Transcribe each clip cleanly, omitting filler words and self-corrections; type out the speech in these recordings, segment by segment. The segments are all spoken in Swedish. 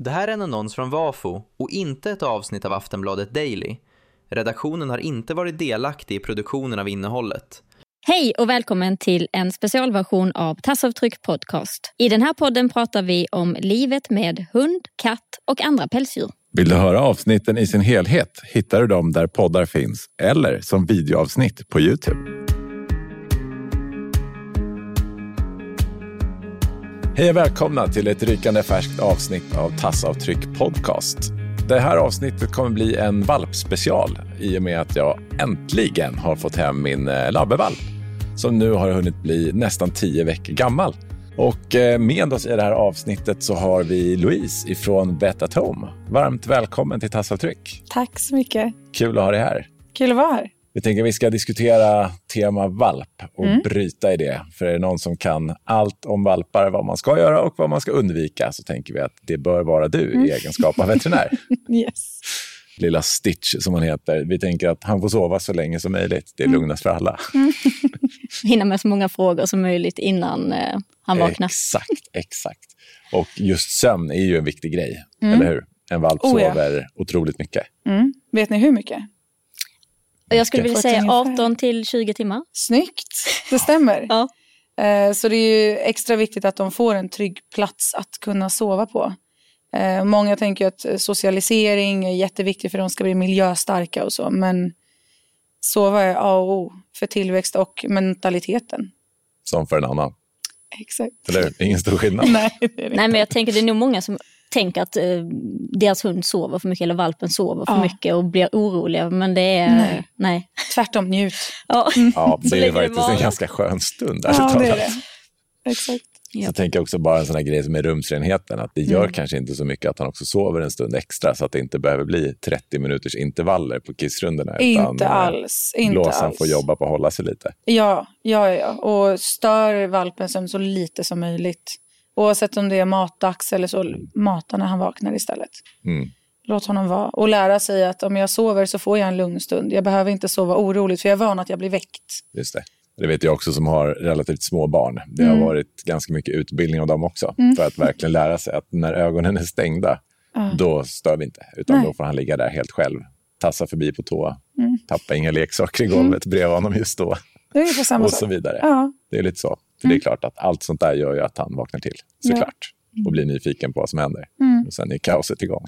Det här är en annons från Vafo och inte ett avsnitt av Aftonbladet Daily. Redaktionen har inte varit delaktig i produktionen av innehållet. Hej och välkommen till en specialversion av Tassavtryck podcast. I den här podden pratar vi om livet med hund, katt och andra pälsdjur. Vill du höra avsnitten i sin helhet hittar du dem där poddar finns eller som videoavsnitt på YouTube. Hej och välkomna till ett rykande färskt avsnitt av Tassavtryck podcast. Det här avsnittet kommer bli en valpspecial i och med att jag äntligen har fått hem min labbevalp som nu har hunnit bli nästan 10 veckor gammal. Och med oss i det här avsnittet så har vi Louise ifrån Vet at Home. Varmt välkommen till Tassavtryck. Tack så mycket. Kul att ha dig här. Kul att vara här. Vi tänker att vi ska diskutera tema valp och bryta i det. För är det någon som kan allt om valpar, vad man ska göra och vad man ska undvika, så tänker vi att det bör vara du i egenskap av veterinär. Yes. Lilla Stitch som han heter. Vi tänker att han får sova så länge som möjligt. Det är lugnast för alla. Hinna med så många frågor som möjligt innan han vaknar. Exakt. Och just sömn är ju en viktig grej, eller hur? En valp sover otroligt mycket. Vet ni hur mycket? Jag skulle vilja säga 18 till 20 timmar. Snyggt, det stämmer. Ja. Så det är ju extra viktigt att de får en trygg plats att kunna sova på. Många tänker att socialisering är jätteviktigt för att de ska bli miljöstarka och så. Men sova är A och O för tillväxt och mentaliteten. Som för en annan. Exakt. Eller ingen stor skillnad. Nej, det är Nej, men jag tänker det är nog många som tänker att deras hund sover för mycket eller valpen sover för mycket och blir oroliga. Men det är... Nej. Tvärtom, njut. Ja, det är ju faktiskt en ganska skön stund. Ja, det är det. Exakt. Så jag tänker också bara en sån här grej som är rumsrenheten. Att det gör kanske inte så mycket att han också sover en stund extra. Så att det inte behöver bli 30 minuters intervaller på kissrundorna. Inte alls. Blåsan får jobba på att hålla sig lite. Ja. Och stör valpen som så lite som möjligt. Oavsett om det är matdags eller så, mata när han vaknar istället. Låt honom vara. Och lära sig att om jag sover så får jag en lugn stund. Jag behöver inte sova oroligt för jag är van att jag blir väckt. Just det. Det vet jag också som har relativt små barn. Det har varit ganska mycket utbildning av dem också. För att verkligen lära sig att när ögonen är stängda, då stör vi inte. Utan då får han ligga där helt själv. Tassa förbi på tå. Tappa inga leksaker i golvet bredvid honom just då. Det är ungefär samma och sak. så vidare. Ja. Det är lite så. För det är klart att allt sånt där gör ju att han vaknar till. Såklart. Och blir nyfiken på vad som händer. Och sen är kaoset igång.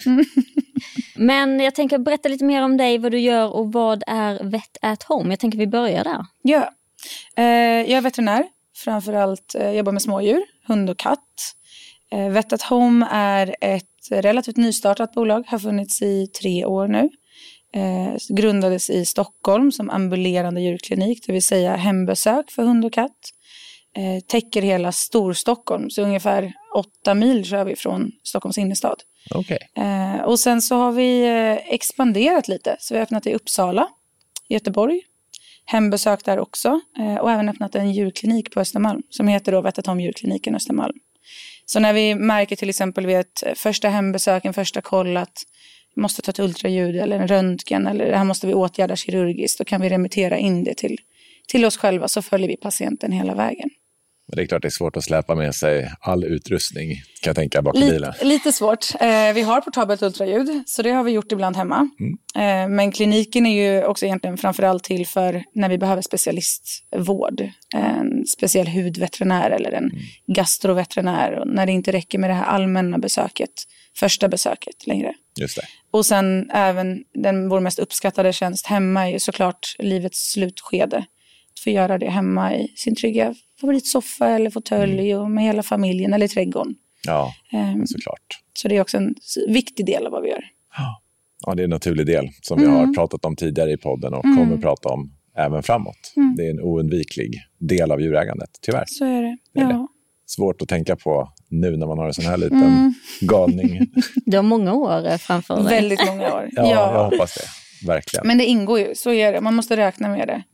Men jag tänker berätta lite mer om dig, vad du gör och vad är Vet at Home. Jag tänker vi börjar där. Ja. Jag är veterinär. Framförallt jobbar med smådjur, hund och katt. Vet at Home är ett relativt nystartat bolag. Har funnits i 3 år nu. Grundades i Stockholm som ambulerande djurklinik. Det vill säga hembesök för hund och katt. Täcker hela Storstockholm. Så ungefär 8 mil kör vi från Stockholms innerstad. Okay. Och sen så har vi expanderat lite. Så vi har öppnat i Uppsala, Göteborg. Hembesök där också. Och även öppnat en djurklinik på Östermalm. Som heter då Vet at Home djurkliniken Östermalm. Så när vi märker till exempel vid ett första hembesök, en första koll att vi måste ta ett ultraljud eller en röntgen. Eller det här måste vi åtgärda kirurgiskt. Då kan vi remittera in det till oss själva, så följer vi patienten hela vägen. Men det är klart det är svårt att släpa med sig all utrustning, kan jag tänka, bakom bilen. Lite svårt. Vi har portabelt ultraljud, så det har vi gjort ibland hemma. Men kliniken är ju också egentligen framförallt till för när vi behöver specialistvård. En speciell hudveterinär eller en gastroveterinär. Och när det inte räcker med det här allmänna besöket, första besöket längre. Just det. Och sen även vår mest uppskattade tjänst hemma är såklart livets slutskede. Att få göra det hemma i sin trygga favoritsoffa eller fåtölj och med hela familjen eller i trädgården. Ja, såklart. Så det är också en viktig del av vad vi gör. Ja, det är en naturlig del som vi har pratat om tidigare i podden och kommer prata om även framåt. Det är en oundviklig del av djurägandet, tyvärr. Så är det, Det är det. Svårt att tänka på nu när man har en sån här liten galning. Du har många år framför dig. Väldigt många år. Ja, jag hoppas det. Verkligen. Men det ingår ju, så är det. Man måste räkna med det.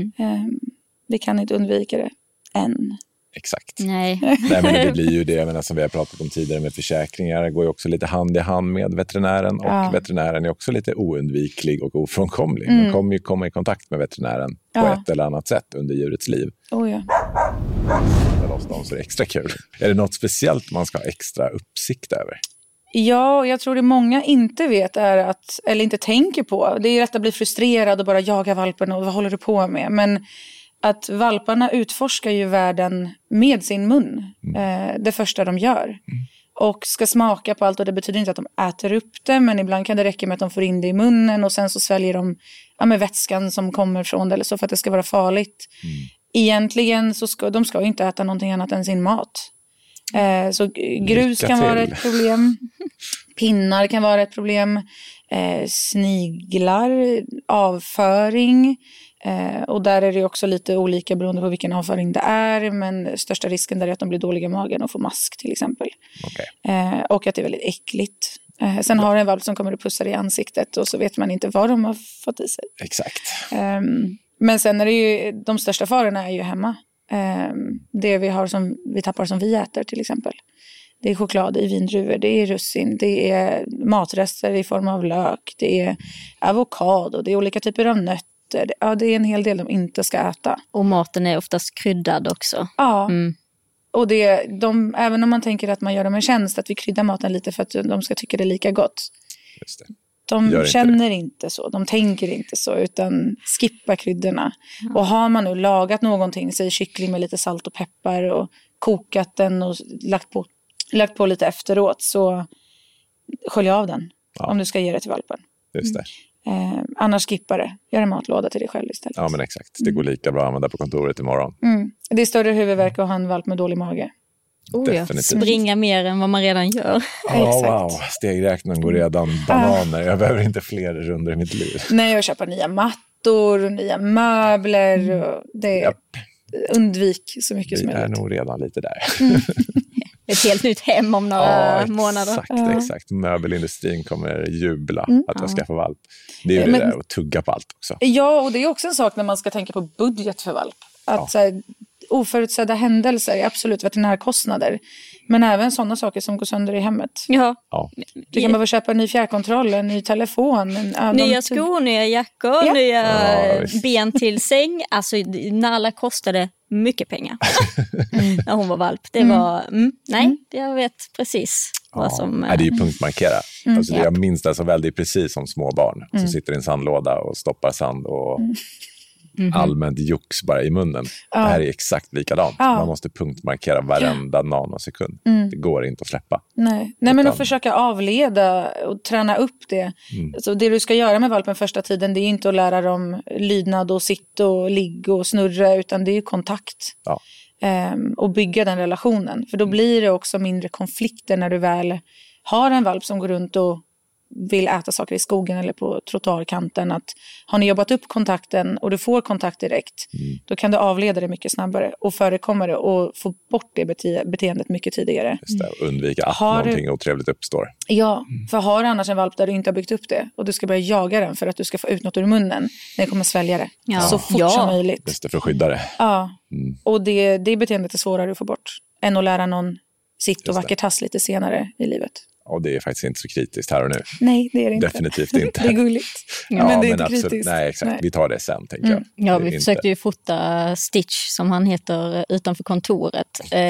Vi kan inte undvika det än. Exakt. Nej. Nej, men det blir ju det, men som vi har pratat om tidigare med försäkringar. Det går ju också lite hand i hand med veterinären. Och veterinären är också lite oundviklig och ofrånkomlig. Man kommer ju komma i kontakt med veterinären på ett eller annat sätt under djurets liv. Oh ja. Loss dem så är det extra kul. Är det något speciellt man ska ha extra uppsikt över? Ja, jag tror det många inte vet är att, eller inte tänker på, det är lätt att bli frustrerad och bara jaga valpen och vad håller du på med? Men att valparna utforskar ju världen med sin mun, det första de gör. Och ska smaka på allt, och det betyder inte att de äter upp det, men ibland kan det räcka med att de får in det i munnen och sen så sväljer de med vätskan som kommer från det eller så för att det ska vara farligt. Egentligen så ska de inte äta någonting annat än sin mat. Så grus kan vara ett problem. Pinnar kan vara ett problem. Sniglar, avföring. Och där är det också lite olika beroende på vilken avföring det är. Men största risken där är att de blir dåliga i magen och får mask till exempel. Okay. Och att det är väldigt äckligt. Sen har du en valp som kommer och pussar i ansiktet och så vet man inte vad de har fått i sig. Exakt. Men sen är det ju, de största farorna är ju hemma. Det vi tappar som vi äter till exempel. Det är choklad, det är vindruvor, det är russin, det är matrester i form av lök, det är avokado, det är olika typer av nötter. Ja, det är en hel del de inte ska äta. Och maten är oftast kryddad också. Ja, och även om man tänker att man gör dem en tjänst, att vi kryddar maten lite för att de ska tycka det är lika gott. Just det. De känner inte så, de tänker inte så, utan skippa kryddorna. Och har man nu lagat någonting, säg kyckling med lite salt och peppar och kokat den och lagt på lite efteråt, så skölj av den om du ska ge det till valpen. Just det. Annars skippa det. Gör en matlåda till dig själv istället. Ja, men exakt. Det går lika bra att använda på kontoret imorgon. Det är större huvudvärk att ha en valp med dålig mage. Springa mer än vad man redan gör. Wow, stegräkningen går redan bananer. Jag behöver inte fler runder i mitt liv. Nej, jag köper nya mattor och nya möbler. Och undvik så mycket som möjligt. Vi är nog redan lite där. Ett helt nytt hem om några månader. Exakt. Möbelindustrin kommer jubla att jag ska få valp. Det är ju det där att tugga på allt också. Ja, och det är också en sak när man ska tänka på budget för valp. Att så här, oförutsedda händelser är absolut veterinärkostnader. Men även sådana saker som går sönder i hemmet. Ja. Du kan behöva köpa en ny fjärrkontroll, en ny telefon. Nya skor, nya jackor, nya ben till säng. Alltså Nala kostade mycket pengar när hon var valp. Det var, jag vet precis vad som... det är ju punktmarkera. Alltså, jag minns det så väl, det är precis som små barn som sitter i en sandlåda och stoppar sand och... allmänt jox bara i munnen. Det här är exakt likadant. Man måste punktmarkera varenda nanosekund. Det går inte att släppa. Nej, men att försöka avleda och träna upp det. Så det du ska göra med valpen första tiden, det är inte att lära dem lydnad och sitt och ligg och snurra, utan det är kontakt. Och bygga den relationen. För då blir det också mindre konflikter när du väl har en valp som går runt och vill äta saker i skogen eller på trottoarkanten. Att har ni jobbat upp kontakten och du får kontakt direkt, då kan du avleda det mycket snabbare och förekomma det och få bort det beteendet mycket tidigare. Just det, undvika att någonting otrevligt uppstår. Ja, för har du annars en valp där du inte har byggt upp det och du ska börja jaga den för att du ska få ut något ur munnen, den kommer svälja det så fort som möjligt. Just det, för att skydda det. Ja, och det beteendet är svårare att få bort än att lära någon sitt och vackert tass lite senare i livet. Och det är faktiskt inte så kritiskt här och nu. Nej, det är det inte. Definitivt inte. Det är gulligt. Men det är inte kritiskt. Nej, exakt. Nej. Vi tar det sen, tänker jag. Ja, vi försökte ju fota Stitch, som han heter, utanför kontoret.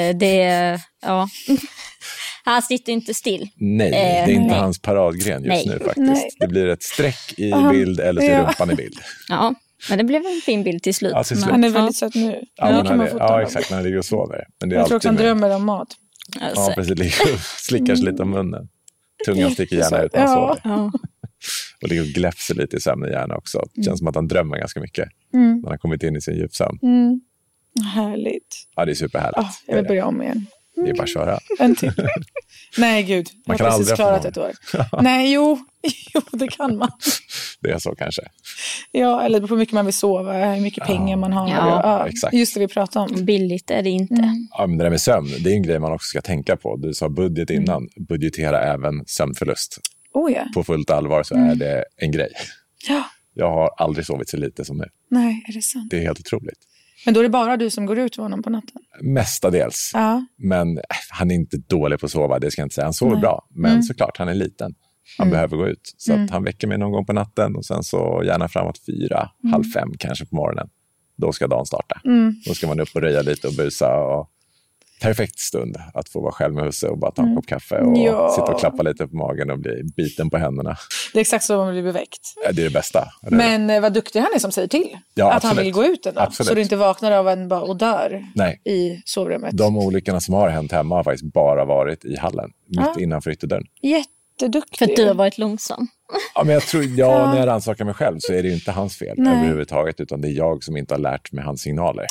Han sitter inte still. Nej, det är inte hans paradgren just nu faktiskt. Nej. Det blir ett streck i bild eller så är rumpan i bild. Ja, men det blev en fin bild till slut. Ja, till slut. Han är väldigt söt nu. Ja, exakt. När han ligger och sover. Men det är jag tror också han drömmer om mat. Ja, precis. Slickar sig lite om munnen. Tungan sticker gärna ut när han sover. Och ligger och gläfser lite i sömnen gärna också. Det känns som att han drömmer ganska mycket. När han kommit in i sin djupsömn. Härligt. Ja, det är superhärligt. Jag vill börja om igen. Det är bara att köra. En till. Nej, gud. Man kan aldrig klarat ett år. Nej, jo, det kan man. Det är så kanske. Ja, eller på hur mycket man vill sova, hur mycket pengar man har. Ja, exakt. Just det vi pratar om. Billigt är det inte. Ja, men det där med sömn, det är en grej man också ska tänka på. Du sa budget innan. Budgetera även sömnförlust. På fullt allvar så är det en grej. Ja. Jag har aldrig sovit så lite som nu. Nej, är det sant? Det är helt otroligt. Men då är det bara du som går ut med honom på natten? Mestadels. Men han är inte dålig på att sova, det ska jag inte säga. Han sover bra, men såklart, han är liten. Han behöver gå ut. Så att han väcker mig någon gång på natten och sen så gärna framåt 4, 4:30 kanske på morgonen. Då ska dagen starta. Då ska man upp och röja lite och busa och perfekt stund att få vara själv med husse och bara ta en kopp kaffe och sitta och klappa lite på magen och bli biten på händerna. Det är exakt så man blir beväckt. Det är det bästa. Men vad duktig han är som säger till. Ja, att absolut. han vill gå ut ändå. Så du inte vaknar av en bara och dör i sovrummet. De olyckorna som har hänt hemma har faktiskt bara varit i hallen. Mitt innanför ytterdörren. Jätteduktig. För att du har varit långsam. Ja, men jag tror, när jag rannsakar mig själv så är det ju inte hans fel överhuvudtaget, utan det är jag som inte har lärt mig hans signaler.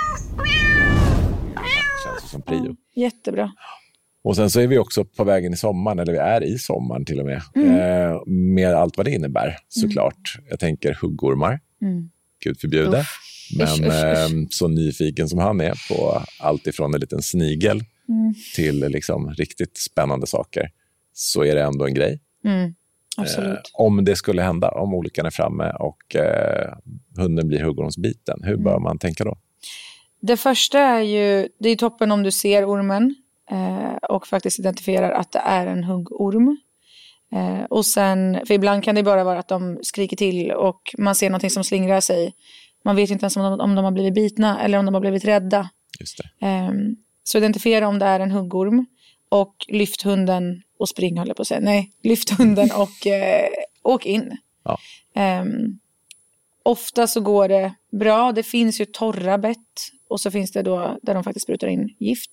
Det känns som prio. Jättebra. Och sen så är vi också på vägen i sommaren, eller vi är i sommaren till och med, med allt vad det innebär, såklart. Jag tänker huggormar, Gud förbjude. Men så nyfiken som han är på allt ifrån en liten snigel till liksom riktigt spännande saker, så är det ändå en grej. Absolut. Om det skulle hända, om olyckan är framme och hunden blir huggormsbiten, hur bör man tänka då? Det första är ju, det är toppen om du ser ormen och faktiskt identifierar att det är en huggorm. Och sen, för ibland kan det bara vara att de skriker till och man ser någonting som slingrar sig. Man vet inte ens om de har blivit bitna eller om de har blivit rädda. Just det. Så identifiera om det är en huggorm och lyft hunden och spring, håller på att säga. Nej, lyft hunden och åk in. Ja. Ofta så går det bra. Det finns ju torra bett och så finns det då där de faktiskt sprutar in gift.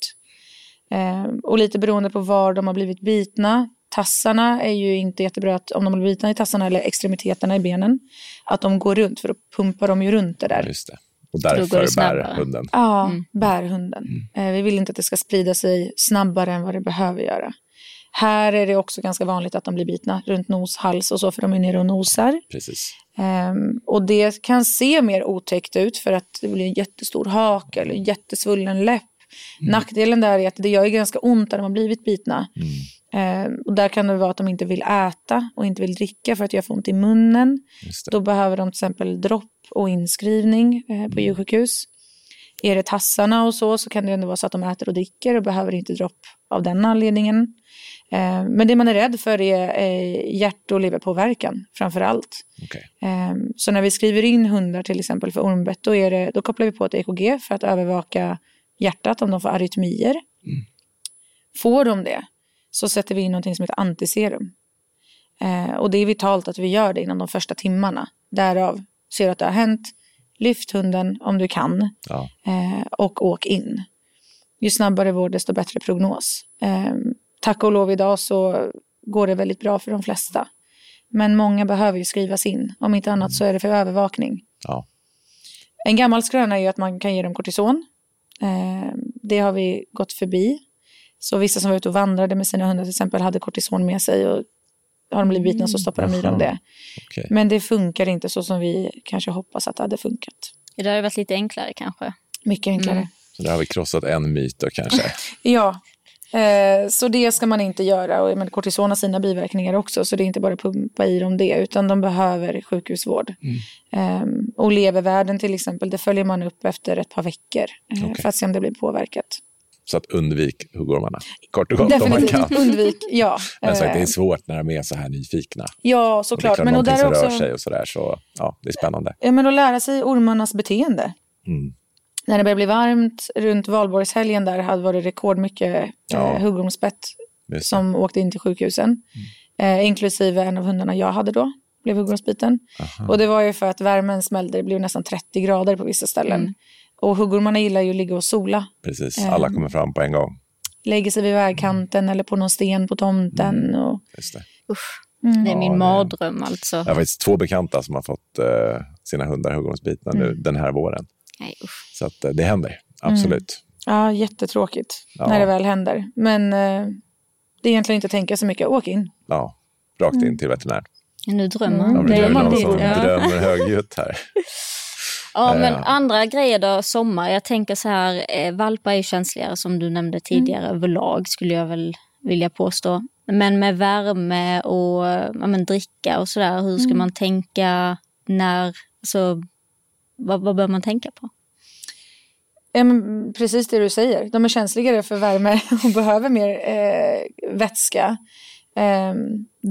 Och lite beroende på var de har blivit bitna. Tassarna är ju inte jättebra att om de blir bitna i tassarna eller extremiteterna i benen, att de går runt, för då pumpar de ju runt det där. Just det. Och därför bär hunden. Ja, bär hunden. Vi vill inte att det ska sprida sig snabbare än vad det behöver göra. Här är det också ganska vanligt att de blir bitna runt nos, hals och så, för de är nere och nosar. Precis. Och det kan se mer otäckt ut för att det blir en jättestor hak eller en jättesvullen läpp. Nackdelen där är att det gör ju ganska ont när de har blivit bitna. Och där kan det vara att de inte vill äta och inte vill dricka för att göra ont i munnen. Då behöver de till exempel dropp och inskrivning på djursjukhus. Är det tassarna och så kan det ändå vara så att de äter och dricker och behöver inte dropp av den anledningen. Men det man är rädd för är hjärt- och leverpåverkan framför allt. Okay. Så när vi skriver in hundar till exempel för ormbett, då kopplar vi på ett EKG för att övervaka hjärtat om de får arytmier. Får de det så sätter vi in någonting som heter antiserum. Och det är vitalt att vi gör det inom de första timmarna. Därav ser att det har hänt. Lyft hunden om du kan. Ja. Och åk in. Ju snabbare vård desto bättre prognos. Tack och lov idag så går det väldigt bra för de flesta. Men många behöver ju skrivas in. Om inte annat så är det för övervakning. Ja. En gammal skröna är ju att man kan ge dem kortison. Det har vi gått förbi. Så vissa som var ute och vandrade med sina hundar till exempel hade kortison med sig och har de blivit bitna så stoppar de i dem det. Okay. Men det funkar inte så som vi kanske hoppas att det hade funkat. Det hade varit lite enklare kanske. Mycket enklare. Så där har vi krossat en myt då kanske. Ja, så det ska man inte göra. Och kortison har sina biverkningar också, så det är inte bara pumpa i dem det, utan de behöver sjukhusvård. Och levervärden till exempel, det följer man upp efter ett par veckor för att se om det blir påverkat. Så att undvik huggormarna. Kort och gott definitivt, om man kan. Undvik, ja. Men sagt, det är svårt när de är så här nyfikna. Ja, såklart. Men och där som också rör sig och sådär, så ja, det är spännande. Ja, men att lära sig ormarnas beteende. När det börjar bli varmt, runt valborgshelgen där hade varit rekordmycket huggormsbett som åkte in till sjukhusen. Inklusive en av hundarna jag hade då blev huggormsbiten. Och det var ju för att värmen smällde, det blev nästan 30 grader på vissa ställen. Och huggormarna gillar ju att ligga och sola. Precis, alla kommer fram på en gång. Lägger sig vid vägkanten eller på någon sten på tomten. Och... Just det. Det är min mardröm alltså. Jag har faktiskt 2 bekanta som har fått sina hundar huggormsbitna nu den här våren. Nej, så att det händer, absolut. Ja, jättetråkigt när det väl händer. Men det är egentligen inte att tänka så mycket. Åk in. Ja, rakt in till veterinär. Nu drömmer man. Det är någon som drömmer högljutt här. Ja, men andra grejer då, sommar. Jag tänker så här, valpar är ju känsligare som du nämnde tidigare överlag, skulle jag väl vilja påstå. Men med värme och dricka och sådär, hur ska man tänka när, alltså, vad bör man tänka på? Precis det du säger. De är känsligare för värme och behöver mer vätska.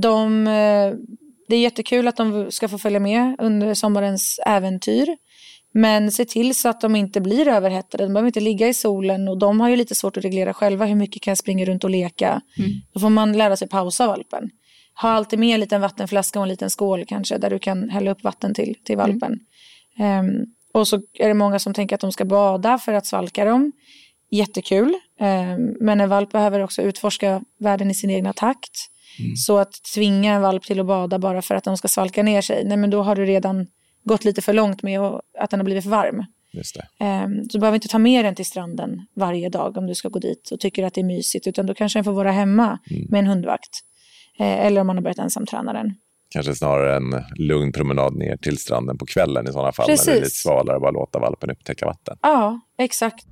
Det är jättekul att de ska få följa med under sommarens äventyr. Men se till så att de inte blir överhettade. De behöver inte ligga i solen. Och de har ju lite svårt att reglera själva hur mycket kan jag springa runt och leka. Då får man lära sig pausa valpen. Ha alltid med en liten vattenflaska och en liten skål kanske. Där du kan hälla upp vatten till valpen. Och så är det många som tänker att de ska bada för att svalka dem. Jättekul. Men en valp behöver också utforska världen i sin egna takt. Så att tvinga en valp till att bada bara för att de ska svalka ner sig. Nej, men då har du redan gått lite för långt med att den har blivit för varm. Just det. Så du behöver inte ta med den till stranden varje dag om du ska gå dit och tycker att det är mysigt. Utan då kanske den får vara hemma med en hundvakt. Eller om man har börjat ensamträna den. Kanske snarare en lugn promenad ner till stranden på kvällen i sådana fall. Precis. När det är lite svalare och bara låta valpen upptäcka vatten. Ja, exakt.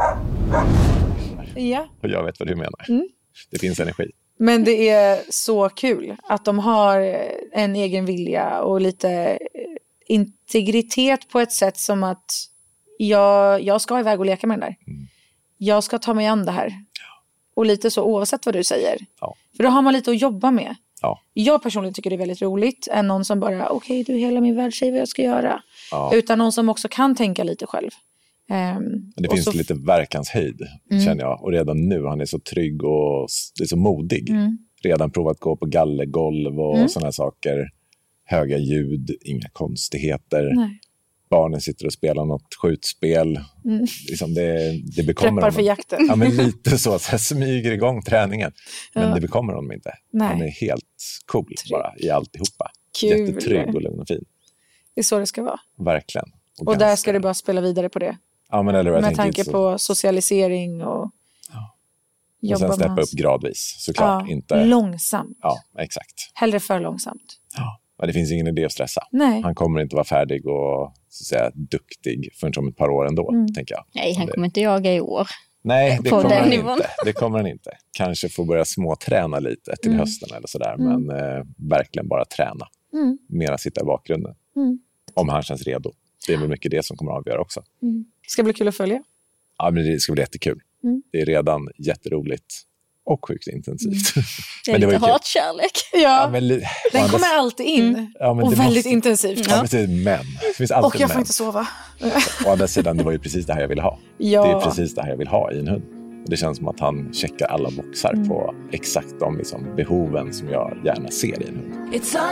Ja. Och jag vet vad du menar. Det finns energi. Men det är så kul att de har en egen vilja och lite integritet på ett sätt som att jag ska iväg och leka med den där. Jag ska ta mig an det här. Och lite så oavsett vad du säger. Ja. För då har man lite att jobba med. Ja. Jag personligen tycker det är väldigt roligt än någon som bara, okej, du hela min värld säger vad jag ska göra. Ja. Utan någon som också kan tänka lite själv. Det finns lite verkanshöjd, känner jag. Och redan nu, han är så trygg och det är så modig. Redan provat gå på gallergolv och sådana saker. Höga ljud, inga konstigheter. Nej. Barnen sitter och spelar något skjutspel. Liksom det bekommer Preppar honom. för jakten. Ja, men lite så här smyger igång träningen. Men det bekommer honom inte. Nej. Han är helt cool bara i alltihopa. Kul. Jättetrygg och lugn och fin. Det är så det ska vara. Verkligen. Och där ska du bara spela vidare på det. Ja, men eller med tanke på socialisering och och sen steppa upp gradvis, såklart. Ja, inte långsamt. Ja, exakt. Hellre för långsamt. Ja, men det finns ingen idé att stressa. Nej. Han kommer inte vara färdig och så att säga, duktig förrän om ett par år ändå, tänker jag. Nej, han kommer inte jaga i år. Nej, det på kommer den han nivån. inte. Det kommer han inte. Kanske få börja småträna lite till hösten eller sådär. Men verkligen bara träna. Mera sitta i bakgrunden. Om han känns redo. Det är väl mycket det som kommer att avgöra också. Det ska bli kul att följa. Ja, men det ska bli jättekul. Det är redan jätteroligt och sjukt intensivt. Det är lite hatkärlek. Ja, men den kommer alltid in. Ja, men och det väldigt måste... intensivt. Ja, precis, men. Det finns alltid Och jag får men. inte sova. Å andra sidan, det var ju precis det här jag ville ha. Ja. Det är precis det här jag vill ha i en hund. Och det känns som att han checkar alla boxar på exakt de liksom, behoven som jag gärna ser i en hund.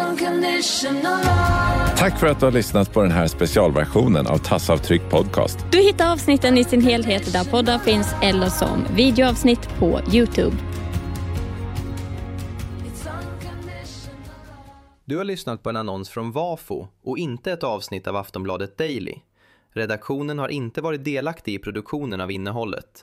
Tack för att du har lyssnat på den här specialversionen av Tassavtryck podcast. Du hittar avsnitten i sin helhet där poddar finns eller som videoavsnitt på YouTube. Du har lyssnat på en annons från Vafo och inte ett avsnitt av Aftonbladet Daily. Redaktionen har inte varit delaktig i produktionen av innehållet.